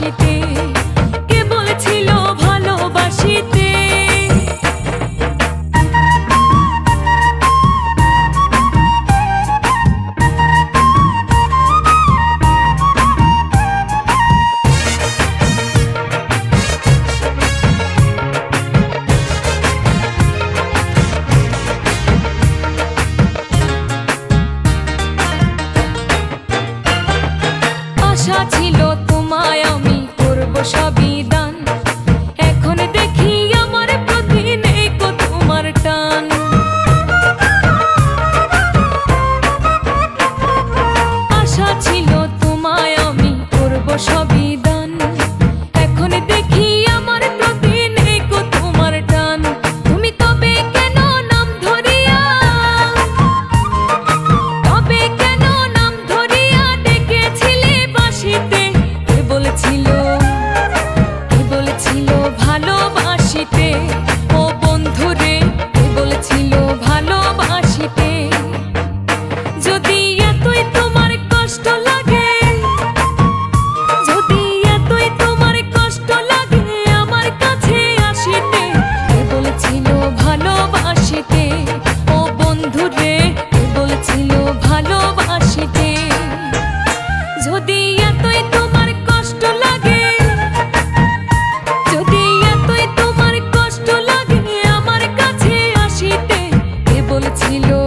ভালোবাসিতে, কে বলেছিল ভালোবাসিতে। আশা ছিল তোমায় আমি করব সবই দান, এখন দেখি আমার প্রতি নেই কো তোমার টান। আশা ছিল তোমায় আমি করব সবই দান, এখন দেখি আমার প্রতি নেই কো তোমার টান। তুমি তবে কেন নাম ধরিয়া, তবে কেন নাম ধরিয়া ডেকেছিলে বাঁশিতে, কে বলেছিল, কে বলেছিল ভালোবাসিতে। ও বন্ধুরে, কে বলেছিল ভালোবাসিতে। যদি এতই তোমার কষ্ট লাগে, যদি এতই তোমার কষ্ট লাগে আমার কাছে আসিতে, কে বলেছিল ভালোবাসিতে। ও বন্ধুরে, কে বলেছিল ভালোবাসিতে। যদি এতই তোমার কষ্ট লাগে, যদি এতই তোমার কষ্ট লাগে আমার কাছে আসিতে, কে বলেছিল